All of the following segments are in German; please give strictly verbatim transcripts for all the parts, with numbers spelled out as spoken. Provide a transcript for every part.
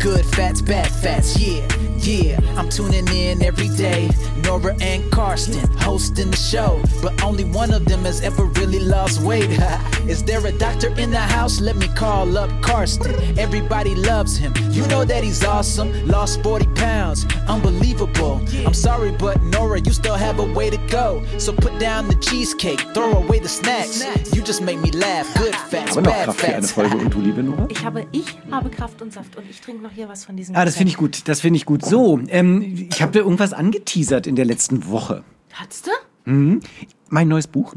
good fats, bad fats, yeah, yeah. I'm tuning in every day. Nora and Karsten hosting the show, but only one of them has ever really lost weight. Is there a doctor in the house? Let me call up Karsten. Everybody loves him. You know that he's awesome. Lost forty pounds, unbelievable. I'm sorry, but Nora, you still have a way to go. So put down the cheesecake, throw away the snacks. You just make me laugh. Good fats, Aber noch bad Kraft für eine fats. Folge. Und du, liebe Nora? Ich habe, ich habe Kraft und Saft und ich trinke noch hier was von diesem. Ah, das finde ich gut. Das finde ich gut. So, ähm, ich habe dir irgendwas angeteasert in der letzten Woche. Hattest du? Mhm. Mein neues Buch.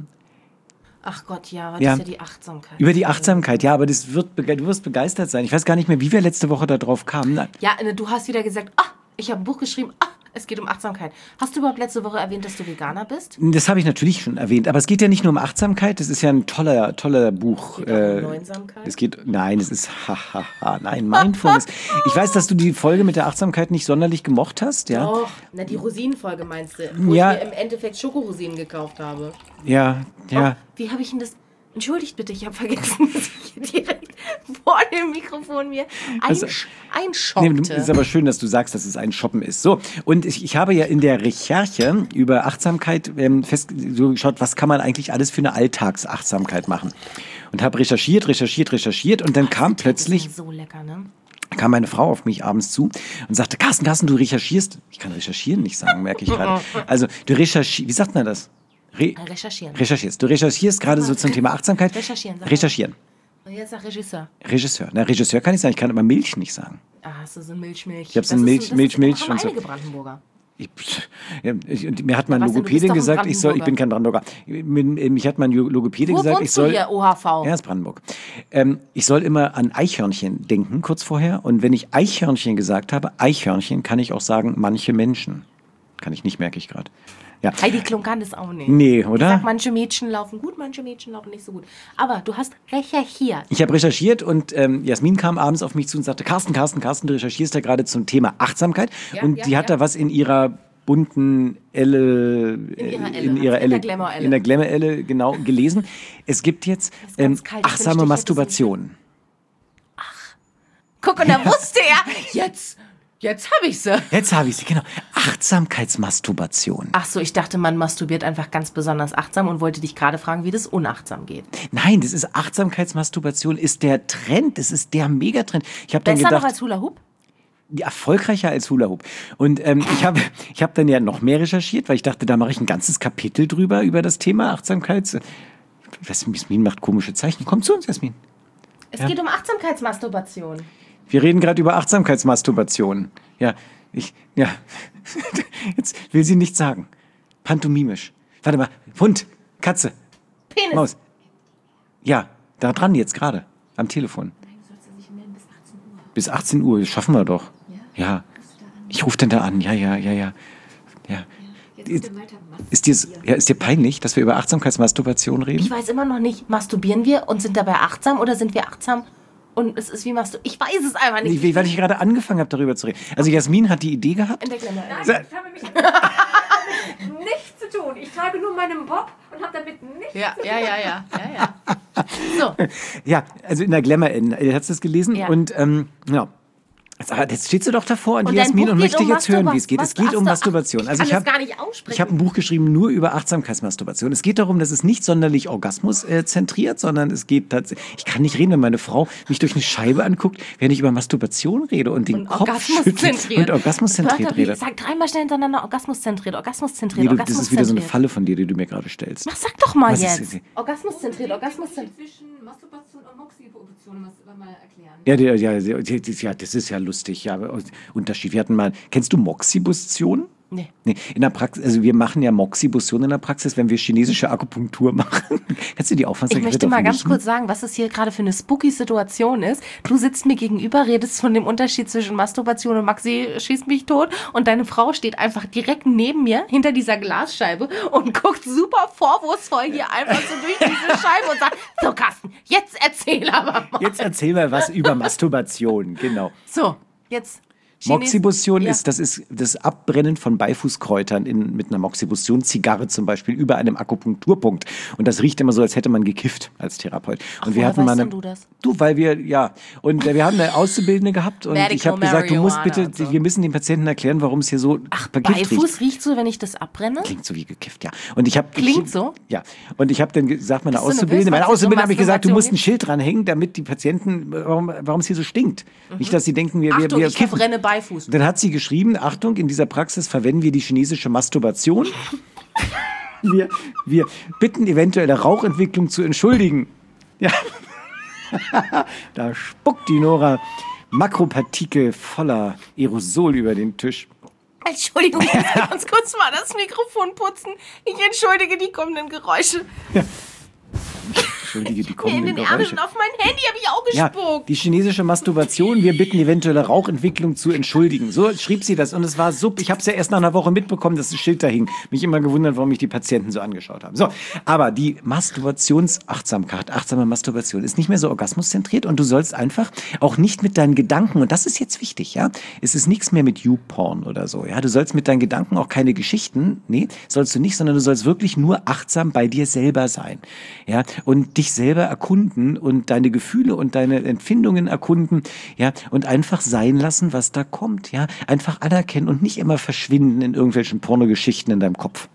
Ach Gott, ja, das Ja. ist ja die Achtsamkeit. Über die Achtsamkeit, ja, aber das wird, bege- du wirst begeistert sein. Ich weiß gar nicht mehr, wie wir letzte Woche da drauf kamen. Na, Ja, ne, du hast wieder gesagt, ah, ich habe ein Buch geschrieben, ah, es geht um Achtsamkeit. Hast du überhaupt letzte Woche erwähnt, dass du Veganer bist? Das habe ich natürlich schon erwähnt, aber es geht ja nicht nur um Achtsamkeit, das ist ja ein toller, toller Buch. Geht auch um Neunsamkeit? Es geht, nein, es ist, hahaha, nein, Mindfulness. Ich weiß, dass du die Folge mit der Achtsamkeit nicht sonderlich gemocht hast, ja. Och, na die Rosinenfolge meinst du, wo Ja. ich mir im Endeffekt Schokorosinen gekauft habe. Ja, ja. Oh, wie habe ich denn das... Entschuldigt bitte, ich habe vergessen, dass ich hier direkt vor dem Mikrofon mir Also, einsch Nee, einschoppte. du- ist aber schön, dass du sagst, dass es ein Shoppen ist. So, und ich, ich habe ja in der Recherche über Achtsamkeit ähm, fest, so geschaut, was kann man eigentlich alles für eine Alltagsachtsamkeit machen. Und habe recherchiert, recherchiert, recherchiert und dann kam plötzlich, So lecker, ne? kam meine Frau auf mich abends zu und sagte, Carsten, Carsten, du recherchierst. Ich kann recherchieren nicht sagen, merke ich gerade. Also, du recherchierst, wie sagt man das? Re Recherchieren. recherchierst. Du recherchierst gerade so zum Thema Achtsamkeit. Recherchieren, sag mal. Recherchieren. Und jetzt sag Regisseur. Regisseur. Na, Regisseur kann ich sagen, ich kann aber Milch nicht sagen. Ah, hast du so Milch, Milch. Ich hab so ein Milch, Milch, Milch Das und ist so. einige Brandenburger. Ich, ja, ich, und mir hat mein Ja, was denn, du bist Logopädin doch ein gesagt, ich soll, ich bin kein Brandenburger. Mir, mich hat mein Logopäde Wo gesagt, wohnst ich soll. du hier, O H V? Ja, ist Brandenburg. Ähm, ich soll immer an Eichhörnchen denken, kurz vorher. Und wenn ich Eichhörnchen gesagt habe, Eichhörnchen, kann ich auch sagen, manche Menschen. Kann ich nicht, merke ich gerade. Ja. Heidi Klum kann das auch nicht. Nee, Ich oder? sag, manche Mädchen laufen gut, manche Mädchen laufen nicht so gut. Aber du hast recherchiert. Ich habe recherchiert und ähm, Jasmin kam abends auf mich zu und sagte, Carsten, Carsten, Carsten, du recherchierst ja gerade zum Thema Achtsamkeit. Ja, und ja, die hat ja. da was in ihrer bunten Elle, In ihrer Elle. in ihrer In Elle, der Glamour-Elle. in der Glamour-Elle, genau, gelesen. Es gibt jetzt ist ähm, ganz kalt, ich achtsame wünschte, ich hätte Masturbation. Guck, und da wusste er, jetzt, jetzt hab ich sie. Jetzt habe ich sie, genau. Achtsamkeitsmasturbation. Ach so, ich dachte, man masturbiert einfach ganz besonders achtsam und wollte dich gerade fragen, wie das unachtsam geht. Nein, das ist Achtsamkeitsmasturbation, ist der Trend, das ist der Megatrend. Ich habe dann Besser noch gedacht, als Hula Hoop? erfolgreicher als Hula Hoop. Und ähm, ich habe ich hab dann ja noch mehr recherchiert, weil ich dachte, da mache ich ein ganzes Kapitel drüber, über das Thema Achtsamkeit. Jasmin macht komische Zeichen. Komm zu uns, Jasmin. Es Ja. geht um Achtsamkeitsmasturbation. Wir reden gerade über Achtsamkeitsmasturbation. Ja, ich, ja. Jetzt will sie nichts sagen. Pantomimisch. Warte mal. Hund, Katze, Penis. Maus. Ja, da dran jetzt gerade. Am Telefon. Bis achtzehn Uhr, das schaffen wir doch. Ja. Ich rufe dann da an. Ja, ja, ja, ja. Ja. Ist, ist, dir, ja, ist dir peinlich, dass wir über Achtsamkeitsmasturbation reden? Ich weiß immer noch nicht, masturbieren wir und sind dabei achtsam oder sind wir achtsam und es ist wie Mastur... Ich weiß es einfach nicht. Nee, weil ich gerade angefangen habe, darüber zu reden. Also Jasmin hat die Idee gehabt. In der Glamour. So, Ich habe mich nichts zu tun. Ich trage nur meinen Bob und habe damit nichts Ja, ja, ja, ja, ja, ja. So, ja, also in der Glamour Inn. Hast du das gelesen? Ja. Und ähm, ja. Jetzt, jetzt stehst du doch davor an Und die dein Jasmin Buch und geht möchte um jetzt hören, Masturba- wie es geht. was Es geht hast um du- Masturbation. Ich Also kann ich das habe gar nicht aussprechen. ich habe ein Buch geschrieben nur über Achtsamkeitsmasturbation. Es geht darum, dass es nicht sonderlich orgasmuszentriert, sondern es geht tatsächlich. Ich kann nicht reden, wenn meine Frau mich durch eine Scheibe anguckt, während ich über Masturbation rede und den Und Kopf schüttle orgasmuszentriert. und orgasmuszentriert Wörter wie, rede. Sag dreimal schnell hintereinander orgasmuszentriert, orgasmuszentriert, Nee, du, das ist wieder so eine orgasmuszentriert. Falle von dir, die du mir gerade stellst. Ach, sag doch mal Was ist jetzt. das? Orgasmuszentriert, orgasmuszentriert. zwischen Masturbation und Moxibustion mal erklären. Ja, der, ja, ja, ja, das ist ja lustig. Ja, aber Unterschied. Wir hatten mal, kennst du Moxibustion? Nee. Nee, in der Praxis, also wir machen ja Moxibustion in der Praxis, wenn wir chinesische Akupunktur machen. Kannst du die auch Ich möchte mal ganz kurz sagen, was es hier gerade für eine spooky Situation ist. Du sitzt mir gegenüber, redest von dem Unterschied zwischen Masturbation und Maxi schießt mich tot und deine Frau steht einfach direkt neben mir hinter dieser Glasscheibe und guckt super vorwurfsvoll hier einfach so durch diese Scheibe und sagt, so Carsten, jetzt erzähl aber mal. Jetzt erzähl mal was über Masturbation, genau. So, jetzt Moxibustion ja. ist, das ist das Abbrennen von Beifußkräutern in, mit einer Moxibustion-Zigarre zum Beispiel über einem Akupunkturpunkt. Und das riecht immer so, als hätte man gekifft als Therapeut. Und Ach, wir woher hatten mal weißt eine, denn du das? Du, weil wir, ja. Und wir haben eine Auszubildende gehabt und ich habe gesagt, du musst bitte, und so. wir müssen den Patienten erklären, warum es hier so Ach, vergift Beifuß riecht. riecht so, wenn ich das abbrenne? Klingt so wie gekifft, ja. Und ich habe Klingt so? Ja. Und ich habe dann gesagt, meine Bist du Auszubildende, nervös, meine weil es so Auszubildende habe ich gesagt, du musst ein Masturbation Schild dranhängen, damit die Patienten, warum, warum es hier so stinkt. Nicht, dass sie denken, wir, wir, Achtung, wir ich kiffen. verbrenne Beifuß. Dann hat sie geschrieben, Achtung, in dieser Praxis verwenden wir die chinesische Masturbation. Wir, wir bitten eventuelle Rauchentwicklung zu entschuldigen. Ja. Da spuckt die Nora Makropartikel voller Aerosol über den Tisch. Entschuldigung, ich muss ganz kurz mal das Mikrofon putzen. Ich entschuldige die kommenden Geräusche. Entschuldige die In kommenden den Geräusche. Ärmel und auf mein Handy habe ich auch Ja, gespuckt. die chinesische Masturbation, wir bitten eventuelle Rauchentwicklung zu entschuldigen. So schrieb sie das und es war so, ich habe es ja erst nach einer Woche mitbekommen, dass das Schild da hing. Mich immer gewundert, warum mich die Patienten so angeschaut haben. So, aber die Masturbationsachtsamkeit, achtsame Masturbation ist nicht mehr so orgasmuszentriert und du sollst einfach auch nicht mit deinen Gedanken, und das ist jetzt wichtig, ja, es ist nichts mehr mit YouPorn oder so, ja, du sollst mit deinen Gedanken auch keine Geschichten, nee, sollst du nicht, sondern du sollst wirklich nur achtsam bei dir selber sein, ja, und dich selber erkunden und deine Gefühle und deine Empfindungen erkunden, ja, und einfach sein lassen, was da kommt, ja, einfach anerkennen und nicht immer verschwinden in irgendwelchen Pornogeschichten in deinem Kopf.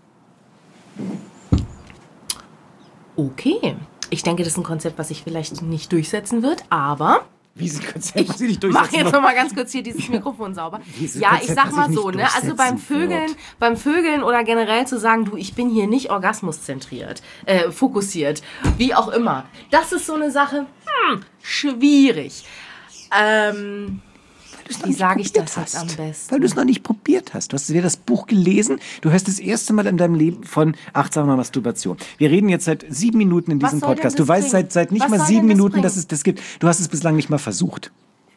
Okay. Ich denke, das ist ein Konzept, was sich vielleicht nicht durchsetzen wird, aber Wie sie Konzept, was sie nicht mach durchsetzen jetzt wollen. noch mal ganz kurz hier dieses Mikrofon sauber. Dieses Ja, ich Konzept, sag was mal sich so, nicht ne, also beim durchsetzen Vögeln, wird. beim Vögeln oder generell zu sagen, du, ich bin hier nicht orgasmuszentriert, äh, fokussiert, wie auch immer. Das ist so eine Sache, hm, schwierig. Ähm, wie sage ich das jetzt am besten? Weil du es noch nicht probiert hast. Du hast dir das Buch gelesen. Du hörst das erste Mal in deinem Leben von achtsamer Masturbation. Wir reden jetzt seit sieben Minuten in Was diesem soll denn Podcast. das Du weißt bringen? seit, seit nicht Was mal soll sieben denn das Minuten, bringen? dass es das gibt. Du hast es bislang nicht mal versucht.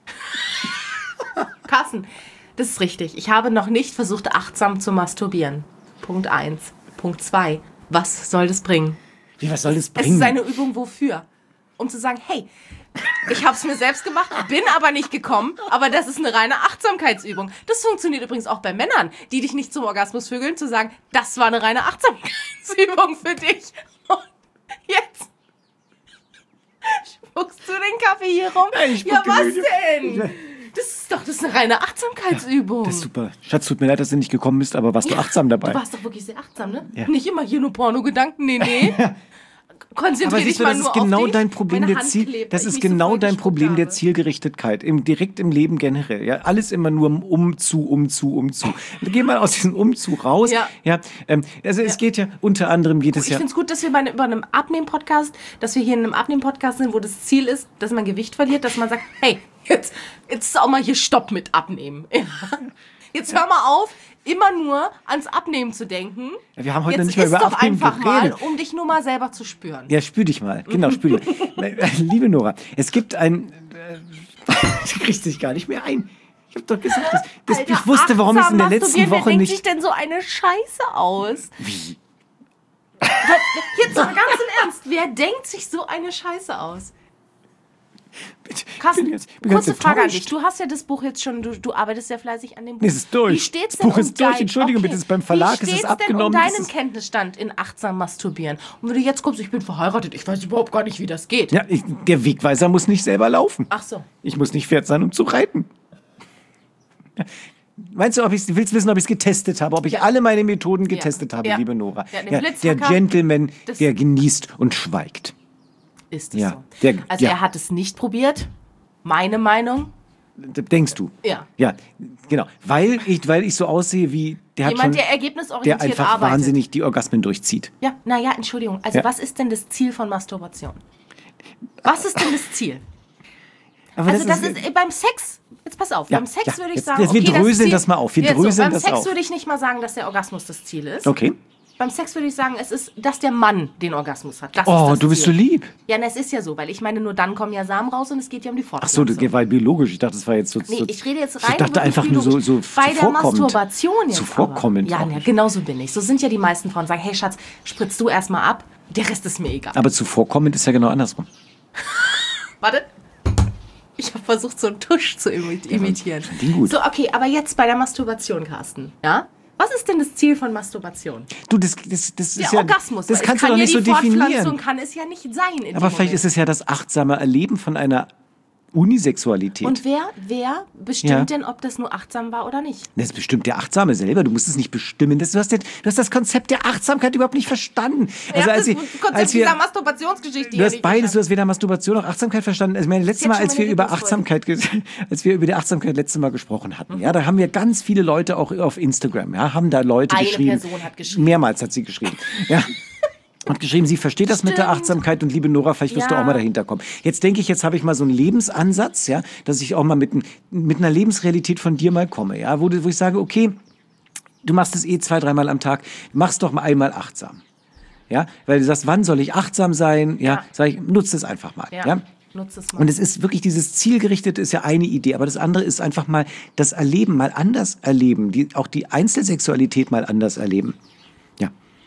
Carsten, das ist richtig. Ich habe noch nicht versucht, achtsam zu masturbieren. Punkt eins. Punkt zwei. Was soll das bringen? Wie, was soll das Es bringen? ist eine Übung wofür? Um zu sagen, hey, ich habe es mir selbst gemacht, bin aber nicht gekommen, aber das ist eine reine Achtsamkeitsübung. Das funktioniert übrigens auch bei Männern, die dich nicht zum Orgasmus vögeln, zu sagen, das war eine reine Achtsamkeitsübung für dich. Und jetzt spuckst du den Kaffee hier rum? Nein, ich Ja, spucke was nicht. denn? Das ist doch, das ist eine reine Achtsamkeitsübung. Das ist super. Schatz, tut mir leid, dass du nicht gekommen bist, aber warst du achtsam dabei? Du warst doch wirklich sehr achtsam, ne? Ja. Nicht immer hier nur Porno-Gedanken, nee, nee. Konzentrier Aber dich siehst du, mal das nur ist genau auf dich. dein Problem Meine der Hand Ziel. klebt, Das weil ich ist mich so genau voll dein gespuckt Problem der habe. Zielgerichtetkeit. Im, direkt im Leben generell. Ja, alles immer nur um, um zu, um zu, um zu. Geh mal aus diesem Umzug raus. Ja. Ja, ähm, also es geht ja unter anderem geht es Ich ja. finde es gut, dass wir bei einem, über einem Abnehmen-Podcast, dass wir hier in einem Abnehmen-Podcast sind, wo das Ziel ist, dass man Gewicht verliert, dass man sagt, hey, jetzt, jetzt ist auch mal hier Stopp mit Abnehmen. Ja. Jetzt hör mal auf, immer nur ans Abnehmen zu denken. Ja, wir haben heute jetzt nicht mehr isst über doch Abnehmen einfach mal, geredet. um dich nur mal selber zu spüren. Ja, spür dich mal. Genau, spür dich mal. Liebe Nora, es gibt ein. Äh, du kriegst dich gar nicht mehr ein. Ich hab doch gesagt, das, das, Alter, ich wusste, warum es in der achtsam letzten masturbieren, Woche wer denkt nicht. sich denn so eine Scheiße aus? Wie? Jetzt mal ganz im Ernst, wer denkt sich so eine Scheiße aus? Bitte, ich Carsten, bin jetzt, bin ganz kurze Frage an enttäuscht. dich. Du hast ja das Buch jetzt schon, du, du arbeitest ja fleißig an dem Buch. Nee, es ist durch. Wie steht's Das denn Buch ist um durch. dein- Entschuldigung, bitte, es ist beim Verlag, Wie es ist steht's abgenommen, denn um es deinen ist- Kenntnisstand in achtsam masturbieren? Und wenn du jetzt kommst, ich bin verheiratet, ich weiß überhaupt gar nicht, wie das geht. Ja, ich, der Wegweiser muss nicht selber laufen. Ach so. Ich muss nicht Pferd sein, um zu reiten. Meinst du, ob ich's, willst wissen, ob ich es getestet habe, ob ich alle meine Methoden getestet habe, Ja. liebe Nora? Ja, den der Blitzhacker, Gentleman, das- der genießt und schweigt. Ist es Ja, so? der- also ja. er hat es nicht probiert. Meine Meinung. D- Denkst du? Ja. Ja, genau. Weil ich, weil ich so aussehe wie der hat Jemand, schon, der der ergebnisorientiert einfach arbeitet. wahnsinnig die Orgasmen durchzieht. Ja, naja, Entschuldigung. Also Ja. was ist denn das Ziel von Masturbation? Was ist denn das Ziel? Aber Also das ist, äh, beim Sex, jetzt pass auf, Ja, beim Sex ja, würde ich jetzt- sagen, jetzt wir okay, dröseln Ziel, das mal auf, wir Jetzt dröseln beim das Sex auf. würde ich nicht mal sagen, dass der Orgasmus das Ziel ist. Okay. Beim Sex würde ich sagen, es ist, dass der Mann den Orgasmus hat. Das Oh, ist das du bist so Ziel. lieb. Ja, na, es ist ja so, weil ich meine, nur dann kommen ja Samen raus und es geht ja um die Ach so, Fortpflanzung. das war biologisch. Ich dachte, das war jetzt so. Nee, so ich rede jetzt rein. Ich dachte wirklich einfach nur so, so biologisch. Bei der zuvorkommend. Masturbation jetzt Zuvorkommend aber. auch Ja, ja, nicht. genau so bin ich. So sind ja die meisten Frauen. Sagen, hey Schatz, spritzt du erstmal ab, der Rest ist mir egal. Aber zuvorkommend ist ja genau andersrum. Warte. Ich habe versucht, so einen Tusch zu imi- imitieren. Ja, gut. So, okay, aber jetzt bei der Masturbation, Carsten. Ja? Was ist denn das Ziel von Masturbation? Du, das, das, das Der ist ja... Orgasmus. Das weil kannst es du kann doch nicht ja so die definieren. Fortpflanzung kann es ja nicht sein. In Aber dem vielleicht Moment. ist es ja das achtsame Erleben von einer Unisexualität. Und wer, wer bestimmt Ja. denn, ob das nur achtsam war oder nicht? Das ist bestimmt der Achtsame selber. Du musst es nicht bestimmen. Das, du, hast den, du hast das Konzept der Achtsamkeit überhaupt nicht verstanden. Also ja, als, das wir, Konzept als wir, dieser Masturbationsgeschichte du hier hast nicht beides. Du verstanden. hast weder Masturbation noch Achtsamkeit verstanden. Also meine, letztes jetzt Mal, schon als wir meine über Lieblingsfolge. Achtsamkeit, ge- als wir über die Achtsamkeit letztes Mal gesprochen hatten, ja, da haben wir ganz viele Leute auch auf Instagram, ja, haben da Leute Eine geschrieben. Person hat geschrieben. Mehrmals hat sie geschrieben. Ja. Und geschrieben, sie versteht das mit der Stimmt. Achtsamkeit und liebe Nora, vielleicht wirst Ja. du auch mal dahinter kommen. Jetzt denke ich, jetzt habe ich mal so einen Lebensansatz, ja, dass ich auch mal mit, n- mit einer Lebensrealität von dir mal komme, ja, wo, du, wo ich sage, okay, du machst es eh zwei, dreimal am Tag, mach's doch mal einmal achtsam. Ja, weil du sagst, wann soll ich achtsam sein? Ja, Ja. sag ich, nutze es einfach mal. Ja. Ja, nutze es mal. Und es ist wirklich dieses Zielgerichtete ist ja eine Idee, aber das andere ist einfach mal das Erleben mal anders erleben, die, auch die Einzelsexualität mal anders erleben. Ja.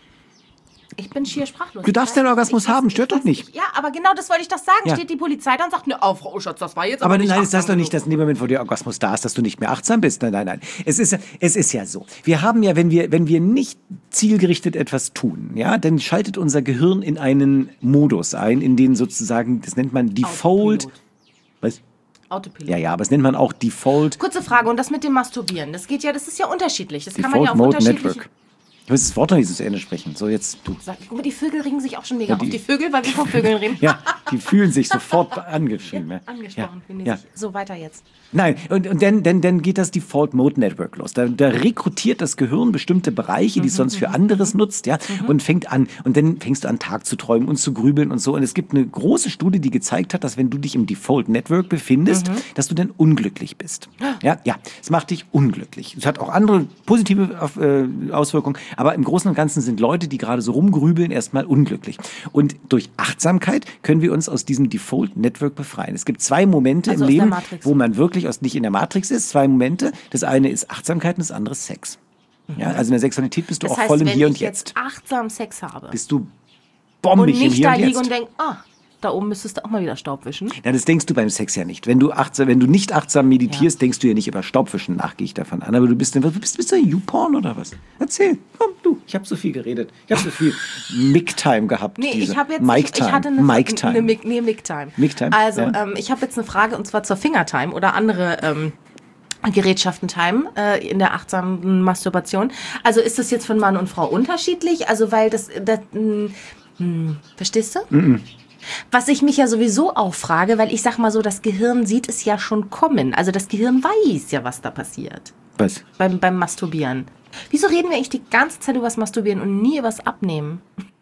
Ich bin schier sprachlos. Du darfst Ich weiß- den Orgasmus ich weiß- haben, ich stört weiß doch nicht. Ja, aber genau das wollte ich doch sagen. Ja. Steht die Polizei da und sagt, ne, oh, Frau Schatz, das war jetzt aber, Aber nicht nein, das heißt achtsam doch nicht, genug. dass in dem Moment, wo der Orgasmus da ist, dass du nicht mehr achtsam bist. Nein, nein, nein. Es ist, es ist ja so. Wir haben ja, wenn wir, wenn wir nicht zielgerichtet etwas tun, ja, dann schaltet unser Gehirn in einen Modus ein, in den sozusagen, das nennt man Default. Autopilot. Was? Autopilot. Ja, ja, aber es nennt man auch Default, Kurze Frage, und das mit dem Masturbieren, das geht ja, das ist ja unterschiedlich. Das kann man Default ja auf Mode unterschiedliche... Network. Ich muss das Wort noch nicht zu Ende sprechen. So, jetzt du. Sag, guck mal, die Vögel regen sich auch schon mega Ja, die- auf. Die Vögel, weil wir von Vögeln reden. Ja, die fühlen sich sofort angeschrieben. Ja, Angesprochen, ja, finde ja. ich. So, weiter jetzt. Nein, und, und dann, dann, dann geht das Default Mode Network los. Da, da rekrutiert das Gehirn bestimmte Bereiche, die es sonst für anderes nutzt, ja, und fängt an. Und dann fängst du an, Tag zu träumen und zu grübeln und so. Und es gibt eine große Studie, die gezeigt hat, dass wenn du dich im Default Network befindest, dass du dann unglücklich bist. Ja, ja, es macht dich unglücklich. Es hat auch andere positive auf, äh, Auswirkungen, aber im Großen und Ganzen sind Leute, die gerade so rumgrübeln, erstmal unglücklich. Und durch Achtsamkeit können wir uns aus diesem Default Network befreien. Es gibt zwei Momente Also im aus der Leben, Matrix. wo man wirklich aus, nicht in der Matrix ist. Zwei Momente. Das eine ist Achtsamkeit und das andere ist Sex. Ja, also in der Sexualität bist du Das auch heißt, voll im wenn Hier ich und Jetzt. jetzt achtsam Sex habe Bist du und bombig im nicht Hier da und liege Jetzt. und denke, ah, da oben müsstest du auch mal wieder Staub wischen. Ja, das denkst du beim Sex ja nicht. Wenn du, achtsam, wenn du nicht achtsam meditierst, denkst du ja nicht über Staubwischen nach, gehe ich davon an. Aber du bist, was bist, bist du YouPorn oder was? Erzähl, komm, du. Ich habe so viel geredet. Ich habe so viel Mic-Time gehabt. Nee, diese. ich habe jetzt Mic-Time. ich, ich hatte eine, Mic-Time. eine Mic- nee, Mic-Time. Mic-Time, Also, ja. ähm, ich habe jetzt eine Frage und zwar zur Fingertime oder andere ähm, Gerätschaften-Time äh, in der achtsamen Masturbation. Also ist das jetzt von Mann und Frau unterschiedlich? Also weil das, das mh, mh, verstehst du? Mm-mm. Was ich mich ja sowieso auch frage, weil ich sag mal so, das Gehirn sieht es ja schon kommen. Also das Gehirn weiß ja, was da passiert Was? beim, beim Masturbieren. Wieso reden wir eigentlich die ganze Zeit über das Masturbieren und nie über das Abnehmen?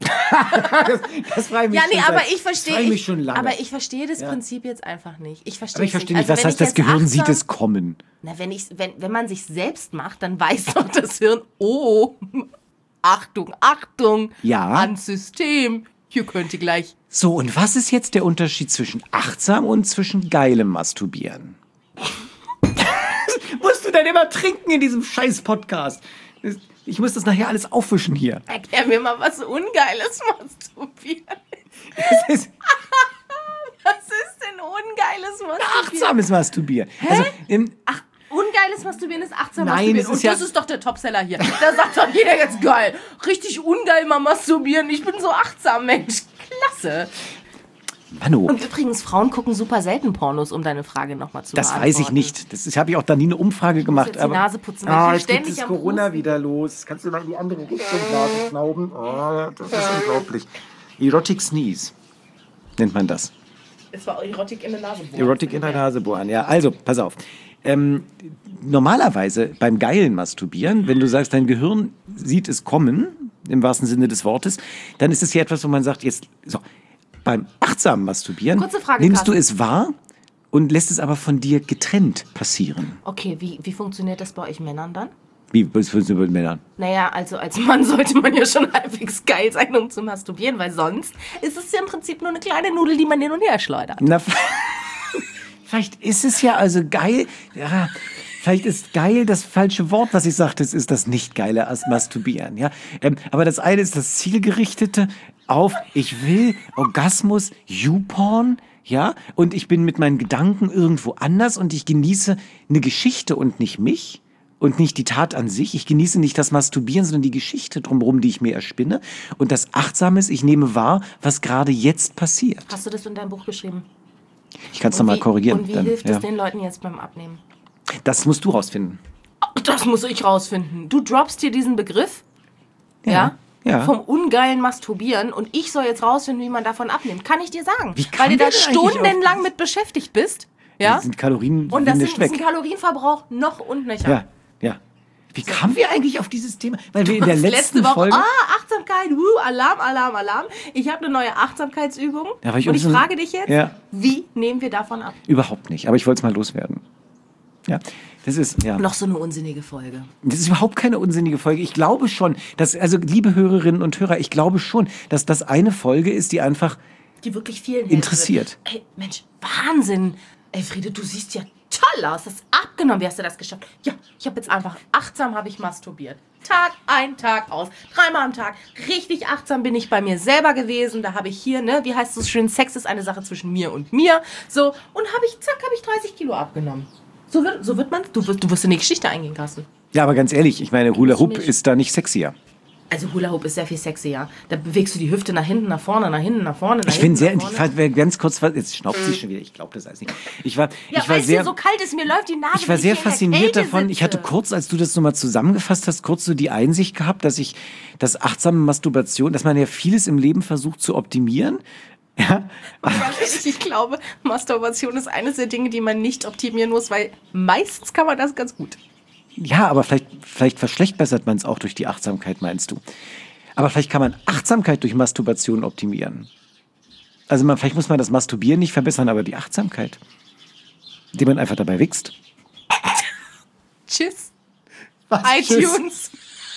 Das frage ich mich Ja, nee, schon aber seit- ich verstehe, das frage ich mich ich, schon lange. aber ich verstehe das Ja. Prinzip jetzt einfach nicht. Ich verstehe aber ich es verstehe nicht. nicht, was Also, heißt, wenn das ich Gehirn jetzt sieht achtsam- es kommen. Na, wenn, ich, wenn, wenn man sich selbst macht, dann weiß doch das Hirn, oh, Achtung, Achtung, Ja. ans System, hier könnte gleich. So, und was ist jetzt der Unterschied zwischen achtsam und zwischen geilem Masturbieren? Musst du denn immer trinken in diesem scheiß Podcast? Ich muss das nachher alles aufwischen hier. Erklär mir mal, was Ungeiles Masturbieren ist. Das ist Was ist denn ungeiles Masturbieren? achtsames Masturbieren. Also, im, Ach, ungeiles Masturbieren ist achtsam Nein, Masturbieren. es ist Und ja- das ist doch der Topseller hier. Da sagt doch jeder jetzt geil. Richtig ungeil mal masturbieren. Ich bin so achtsam, Mensch. Klasse. Manu, Und übrigens, Frauen gucken super selten Pornos, um deine Frage nochmal zu das beantworten. weiß ich nicht. Das ist- habe ich auch da nie eine Umfrage gemacht. jetzt die Nase putzen, weil ah, ich jetzt geht ständig das am Corona Pusten. wieder los. Kannst du mal in die andere Richtung Nase schnauben? Oh, das ist unglaublich. Erotic Sneeze nennt man das. Es war Erotik in der Nase. Erotik in der Nase bohren, ja. Also, pass auf. Ähm, normalerweise beim geilen Masturbieren, wenn du sagst, dein Gehirn sieht es kommen, im wahrsten Sinne des Wortes, dann ist es ja etwas, wo man sagt, jetzt, so, beim achtsamen Masturbieren Kurze Frage, nimmst du Carsten. es wahr und lässt es aber von dir getrennt passieren. Okay, wie, wie funktioniert das bei euch Männern dann? Wie, was für mit Männern? Naja, also als Mann sollte man ja schon halbwegs geil sein, um zu masturbieren, weil sonst ist es ja im Prinzip nur eine kleine Nudel, die man hin und her schleudert. Na, vielleicht ist es ja also geil. Ja, vielleicht ist geil das falsche Wort, was ich sagte. Es ist das nicht geile als Masturbieren. Ja, ähm, aber das eine ist das zielgerichtete auf, ich will Orgasmus, YouPorn. ja, und ich bin mit meinen Gedanken irgendwo anders und ich genieße eine Geschichte und nicht mich und nicht die Tat an sich. Ich genieße nicht das Masturbieren, sondern die Geschichte drumherum, die ich mir erspinne. Und das Achtsame ist, ich nehme wahr, was gerade jetzt passiert. Hast du das in deinem Buch geschrieben? Ich kann es nochmal korrigieren. Und wie dann, hilft ja. es den Leuten jetzt beim Abnehmen? Das musst du rausfinden. Das muss ich rausfinden. Du droppst hier diesen Begriff, ja, ja. vom ungeilen Masturbieren und ich soll jetzt rausfinden, wie man davon abnimmt. Kann ich dir sagen. Wie kann Weil du da der denn eigentlich stundenlang auf- mit beschäftigt bist. Ja? Das sind Kalorien Und wie das eine ist, ist ein Schweck. Kalorienverbrauch noch und nöcher. Ja, ja. Wie kamen wir eigentlich auf dieses Thema? Weil wir in der Letzte letzten Woche, Folge... ah, Achtsamkeit, wuh, Alarm, Alarm, Alarm. Ich habe eine neue Achtsamkeitsübung. Ja, aber ich und ich so- frage dich jetzt, Ja. wie nehmen wir davon ab? Überhaupt nicht, aber ich wollte es mal loswerden. Ja, das ist, ja. Noch so eine unsinnige Folge. Das ist überhaupt keine unsinnige Folge. Ich glaube schon, dass, also liebe Hörerinnen und Hörer, ich glaube schon, dass das eine Folge ist, die einfach Die wirklich vielen interessiert. Ey, Mensch, Wahnsinn. Elfriede, du siehst ja toll aus. Das ist abgenommen. Wie hast du das geschafft? Ja, ich habe jetzt einfach achtsam habe ich masturbiert. Tag ein, Tag aus. Dreimal am Tag. Richtig achtsam bin ich bei mir selber gewesen. Da habe ich hier, ne, wie heißt es so schön, Sex ist eine Sache zwischen mir und mir. So, und habe ich, zack, habe ich dreißig Kilo abgenommen. So wird, so wird man, du wirst, du wirst in die Geschichte eingehen, Carsten. Ja, aber ganz ehrlich, ich meine, Hula Hoop nicht. ist da nicht sexier. Also Hula Hoop ist sehr viel sexier. Da bewegst du die Hüfte nach hinten, nach vorne, nach hinten, nach vorne, nach Ich bin hinten, sehr, nach ich vorne. war ganz kurz, jetzt schnauft sie schon wieder, ich glaube das alles nicht. Ich war, Ja, ich war weil es sehr, hier so kalt ist, mir läuft die Nase. ich war wenn sehr hier in der fasziniert Kälte davon. Ich hatte sitze. kurz, als du das nochmal zusammengefasst hast, kurz so die Einsicht gehabt, dass ich, dass achtsame Masturbation, dass man ja vieles im Leben versucht zu optimieren. Ja, Ganz ehrlich, ich glaube, Masturbation ist eines der Dinge, die man nicht optimieren muss, weil meistens kann man das ganz gut. ja, aber vielleicht, vielleicht verschlechtbessert man es auch durch die Achtsamkeit, meinst du? Aber vielleicht kann man Achtsamkeit durch Masturbation optimieren. Also man, vielleicht muss man das Masturbieren nicht verbessern, aber die Achtsamkeit, indem man einfach dabei wächst. Tschüss. Was? iTunes.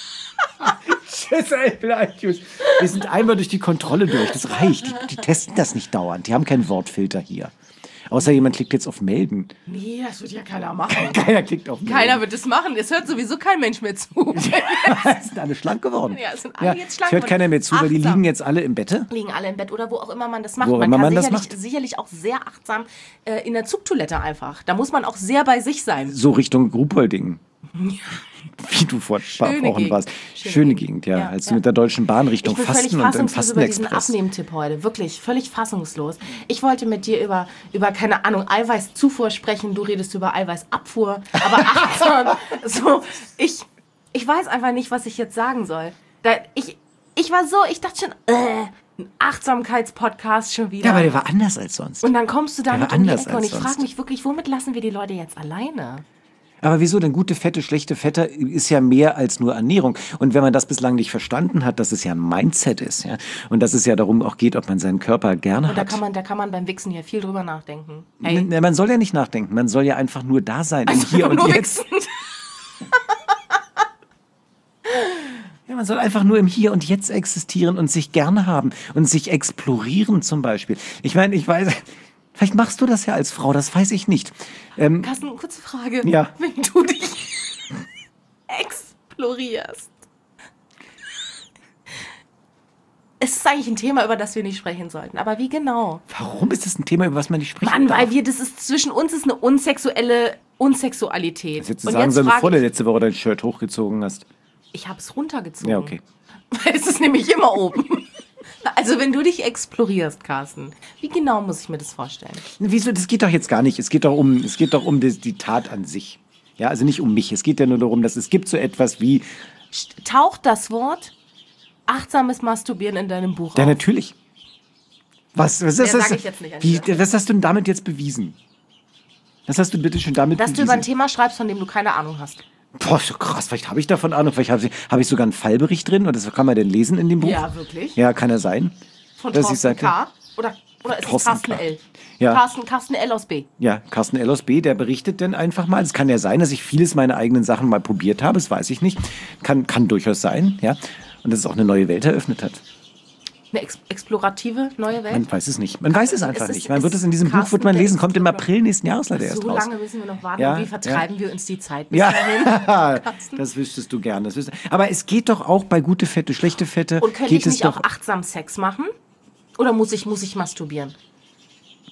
Tschüss, Apple iTunes. Wir sind einmal durch die Kontrolle durch. Das reicht. Die, die testen das nicht dauernd. Die haben keinen Wortfilter hier. Außer jemand klickt jetzt auf Melden. Nee, das wird ja keiner machen. Keiner klickt auf Melden. Keiner wird das machen. Es hört sowieso kein Mensch mehr zu. sind alle schlank geworden. Ja, es sind alle jetzt schlank es hört und keiner mehr zu, weil die achtsam. liegen jetzt alle im Bette. Liegen alle im Bett oder wo auch immer man das macht. Wo auch man immer kann man das sicherlich, macht. sicherlich auch sehr achtsam äh, in der Zugtoilette einfach. Da muss man auch sehr bei sich sein. So Richtung Grupolding. Wie du vor ein paar Schöne Wochen Gegend. warst. Schöne Schöne Gegend. Gegend, ja. Ja, Als du ja. mit der Deutschen Bahn Richtung Ich bin völlig Fasten und im fassungslos über diesen Fastenexpress. Abnehmtipp heute. Wirklich, völlig fassungslos. Ich wollte mit dir über, über keine Ahnung, Eiweißzufuhr sprechen. Du redest über Eiweißabfuhr. Aber achtsam. so, ich, ich weiß einfach nicht, was ich jetzt sagen soll. Da, ich, ich war so, ich dachte schon, äh, ein Achtsamkeitspodcast schon wieder. Ja, aber der war anders als sonst. und dann kommst du Der damit war um die anders Ecke und als ich frage sonst. mich wirklich, womit lassen wir die Leute jetzt alleine? Aber wieso denn gute Fette, schlechte Fette ist ja mehr als nur Ernährung. Und wenn man das bislang nicht verstanden hat, dass es ja ein Mindset ist, ja, und dass es ja darum auch geht, ob man seinen Körper gerne Und da hat. kann man, da kann man beim Wichsen hier viel drüber nachdenken. Hey, N- Man soll ja nicht nachdenken, man soll ja einfach nur da sein, im Hier und nur Jetzt. wichsen. Ja, man soll einfach nur im Hier und Jetzt existieren und sich gerne haben und sich explorieren zum Beispiel. Ich meine, ich weiß, vielleicht machst du das ja als Frau, das weiß ich nicht. Ähm, Carsten, kurze Frage. Ja. Wenn du dich explorierst. Es ist eigentlich ein Thema, über das wir nicht sprechen sollten. Aber wie genau? warum ist das ein Thema, über was man nicht spricht? Mann, weil wir, das ist, zwischen uns ist eine unsexuelle Unsexualität. Das hättest du Und sagen jetzt sollen, frage bevor du ich, letzte Woche dein Shirt hochgezogen hast. ich habe es runtergezogen. Ja, okay. Weil es ist nämlich immer oben. Also wenn du dich explorierst, Carsten, wie genau muss ich mir das vorstellen? Wieso? Das geht doch jetzt gar nicht. Es geht doch um, es geht doch um die, die Tat an sich. Ja, also nicht um mich. Es geht ja nur darum, dass es gibt so etwas wie, Taucht das Wort achtsames Masturbieren in deinem Buch ja auf? natürlich. Was, was, ist Mehr das? sag ich jetzt nicht an Wie, dieser was hast du denn damit jetzt bewiesen? Was hast du bitte schon damit Dass du bewiesen? über ein Thema schreibst, von dem du keine Ahnung hast. Boah, so krass, vielleicht habe ich davon Ahnung. Vielleicht habe ich, habe ich sogar einen Fallbericht drin. Und das kann man denn lesen in dem Buch? Ja, wirklich? Ja, kann er sein. Von dass ich Thorsten sagte- K. Oder, oder ist es Thorsten Carsten K. L? Ja. Carsten, Carsten L aus B. Ja, Carsten L. aus B., der berichtet denn einfach mal. Es kann ja sein, dass ich vieles meiner eigenen Sachen mal probiert habe. Das weiß ich nicht. Kann, kann durchaus sein, ja. Und dass es auch eine neue Welt eröffnet hat. Eine ex explorative neue Welt? Man weiß es nicht. Man weiß es einfach Es ist- nicht. Man es wird es in diesem ist Buch, wird man Carsten, lesen, der kommt im Explorer. April nächsten Jahres leider erst So raus. lange müssen wir noch warten. Ja, Und wie vertreiben wir uns die Zeit bis Ja, dahin? das wüsstest du gern. Das wüsst- Aber es geht doch auch bei gute Fette, schlechte Fette. Und könnte geht ich es nicht doch auch achtsam Sex machen? Oder muss ich, muss ich masturbieren?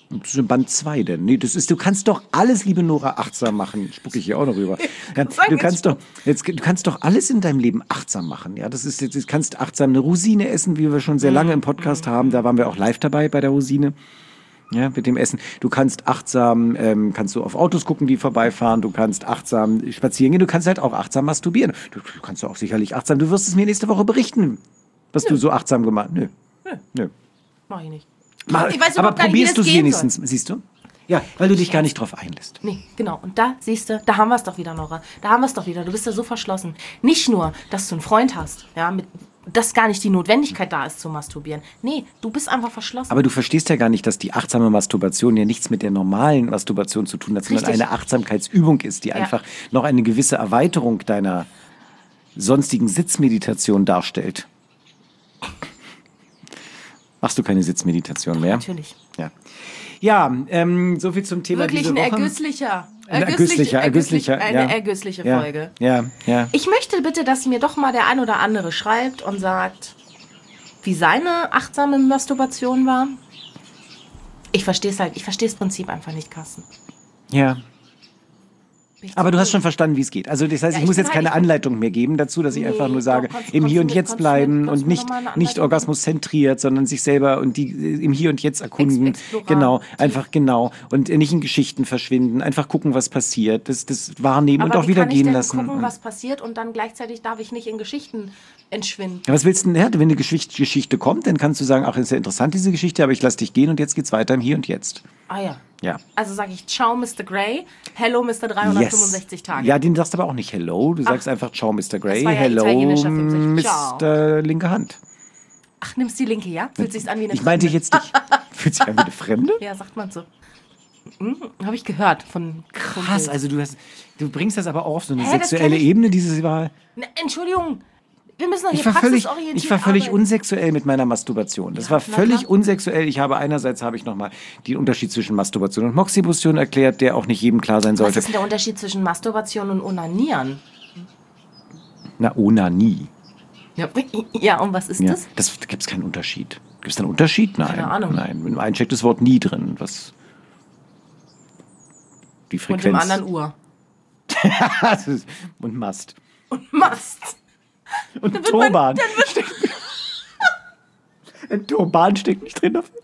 Band zwei denn? Nee, das ist, du kannst doch alles, liebe Nora, achtsam machen. Spucke ich hier auch noch rüber. Du kannst doch, jetzt, du kannst doch alles in deinem Leben achtsam machen. Ja, das ist, du kannst achtsam eine Rosine essen, wie wir schon sehr lange im Podcast haben. Da waren wir auch live dabei bei der Rosine. Ja, mit dem Essen. Du kannst achtsam, ähm, kannst du auf Autos gucken, die vorbeifahren. Du kannst achtsam spazieren gehen. Du kannst halt auch achtsam masturbieren. Du, du kannst auch sicherlich achtsam. Du wirst es mir nächste Woche berichten, was Nö. du so achtsam gemacht hast. Nö. Nö. Nö. Mach ich nicht. Mal, ich weiß aber probierst du es wenigstens, soll. Siehst du? Ja, weil du dich gar nicht drauf einlässt. Nee, genau. Und da, siehst du, da haben wir es doch wieder, Nora. Da haben wir es doch wieder. Du bist ja so verschlossen. Nicht nur, dass du einen Freund hast, ja, mit, dass gar nicht die Notwendigkeit da ist zu masturbieren. Nee, du bist einfach verschlossen. Aber du verstehst ja gar nicht, dass die achtsame Masturbation ja nichts mit der normalen Masturbation zu tun hat, sondern Richtig. eine Achtsamkeitsübung ist, die ja. einfach noch eine gewisse Erweiterung deiner sonstigen Sitzmeditation darstellt. Machst du keine Sitzmeditation mehr? Natürlich. Ja, ja ähm, so viel zum Thema Wirklich diese ein Woche. ergüsslicher, Ein ergüsslicher, ergüsslicher, eine ja. ergüssliche ja. Folge. Ja, ja. Ich möchte bitte, dass mir doch mal der ein oder andere schreibt und sagt, wie seine achtsame Masturbation war. Ich verstehe es halt, ich verstehe das Prinzip einfach nicht, Carsten. Ja. Aber du hast schon verstanden, wie es geht. Also das heißt, ja, ich muss jetzt keine Anleitung mehr geben dazu, dass ich nee, einfach nur sage, doch, kannst, im Hier und Jetzt bleiben und nicht, nicht orgasmuszentriert, sondern sich selber und die im Hier und Jetzt erkunden. Explorar. Genau, einfach genau. Und nicht in Geschichten verschwinden. Einfach gucken, was passiert. Das, das wahrnehmen Aber und auch wieder gehen denn lassen. gucken, was passiert und dann gleichzeitig darf ich nicht in Geschichten entschwinden. Ja, was willst du denn? Ja, wenn eine Geschichte, Geschichte kommt, dann kannst du sagen, ach, ist ja interessant, diese Geschichte, aber ich lass dich gehen und jetzt geht's weiter im Hier und Jetzt. Ah ja. Ja. Also sage ich Ciao, Mister Grey, Hello, Mister dreihundertfünfundsechzig yes. Tage. Ja, den sagst du aber auch nicht Hello, du Ach. sagst einfach Ciao, Mister Grey, ja Hello, Mister Linke Hand. Ach, nimmst die linke, ja? Fühlt sich an wie eine Ich meinte jetzt dich. Fühlt sich an wie eine Fremde? Ja, sagt man so. Hm, habe ich gehört von Krass, also du hast, du bringst das aber auch auf so eine Hä, sexuelle Ebene, dieses Mal. Ne, Entschuldigung. Wir müssen doch hier ich war völlig, praxisorientiert ich war völlig arbeiten. unsexuell mit meiner Masturbation. Das ja, war völlig unsexuell. Ich habe einerseits habe ich nochmal den Unterschied zwischen Masturbation und Moxibustion erklärt, der auch nicht jedem klar sein sollte. Was ist denn der Unterschied zwischen Masturbation und Onanieren? Na, Onanie. Ja, ja und was ist ja, das? Das da gibt es keinen Unterschied. Gibt es da einen Unterschied? Nein. Keine Ahnung. Nein, im einen steckt das Wort nie drin. Was? Die Frequenz. Und im anderen Uhr. Und Mast. Und Mast. Und ein Turban. Ein Turban steckt nicht drin dafür.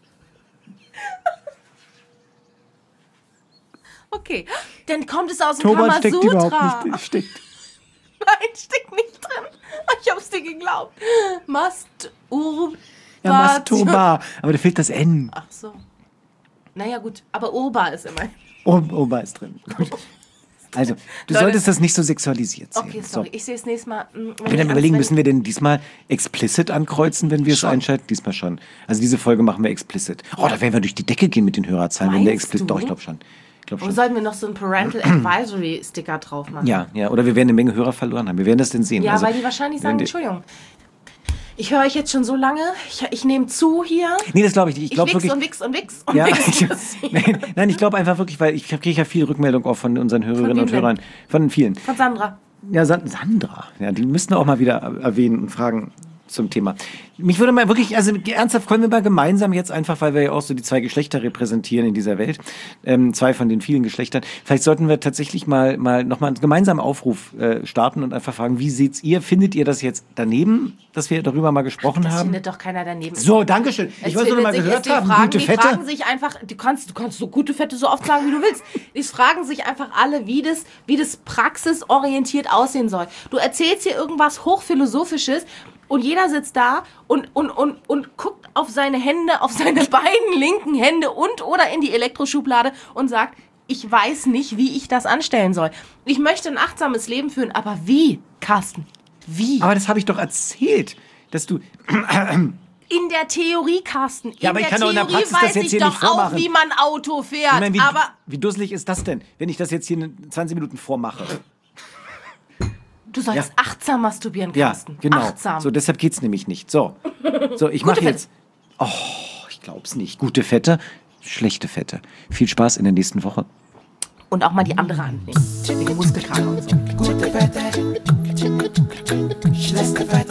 Okay, dann kommt es aus dem Turban Kamasutra. steckt überhaupt nicht. Steckt. Nein, steckt nicht drin. Ich hab's dir geglaubt. Masturba. Ja, Masturba. Aber da fehlt das N. Ach so. Naja, gut. Aber Urba ist immer. Urba ist drin. Gut. Also, du Leute, solltest das nicht so sexualisiert sehen. Okay, sorry. So. Ich sehe es nächstes Mal. Wenn wir dann überlegen, müssen wir denn diesmal explicit ankreuzen, wenn wir es einschalten? Diesmal schon. Also diese Folge machen wir explicit. Oh, da werden wir durch die Decke gehen mit den Hörerzahlen. Wenn der explicit. Doch, ich glaube schon. Glaub schon. Oder sollten wir noch so einen Parental Advisory Sticker drauf machen? Ja, ja. Oder wir werden eine Menge Hörer verloren haben. Wir werden das denn sehen. Ja, also, weil die wahrscheinlich sagen, Entschuldigung. Ich höre euch jetzt schon so lange. Ich, ich nehme zu hier. Nee, das glaube ich nicht. Ich, glaub ich wichs wirklich, und wichs und wichs und ja, wichs. nein, nein, ich glaube einfach wirklich, weil ich kriege ja viel Rückmeldung auch von unseren Hörerinnen und Hörern. Von vielen. Von Sandra. Ja, Sandra. Ja, die müssten wir auch mal wieder erwähnen und fragen zum Thema. Mich würde mal wirklich, also ernsthaft, können wir mal gemeinsam jetzt einfach, weil wir ja auch so die zwei Geschlechter repräsentieren in dieser Welt, ähm, zwei von den vielen Geschlechtern, vielleicht sollten wir tatsächlich mal, mal nochmal einen gemeinsamen Aufruf äh, starten und einfach fragen, wie seht's ihr? Findet ihr das jetzt daneben, dass wir darüber mal gesprochen das haben? Das findet doch keiner daneben. So, dankeschön. Ich wollte nur mal gehört haben, fragen, gute die Fette. Fragen sich einfach, du kannst, du kannst so gute Fette so oft sagen, wie du willst. Die fragen sich einfach alle, wie das, wie das praxisorientiert aussehen soll. Du erzählst hier irgendwas Hochphilosophisches und jeder sitzt da und, und, und, und guckt auf seine Hände, auf seine beiden linken Hände und oder in die Elektroschublade und sagt, ich weiß nicht, wie ich das anstellen soll. Ich möchte ein achtsames Leben führen, aber wie, Carsten? Wie? Aber das habe ich doch erzählt, dass du... In der Theorie, Carsten. In ja, aber ich der kann Theorie doch in der Praxis weiß das jetzt ich hier doch nicht vormachen. auch, wie man Auto fährt. Ich meine, wie, aber wie dusselig ist das denn, wenn ich das jetzt hier in zwanzig Minuten vormache? Du sollst ja. achtsam masturbieren, Carsten. Ja, genau. Achtsam. So, deshalb geht's nämlich nicht. So, so ich mache jetzt... Oh, ich glaub's nicht. Gute Fette, schlechte Fette. Viel Spaß in der nächsten Woche. Und auch mal die andere Hand nehmen. Wegen Muskelkater und so. Gute Fette, schlechte Fette.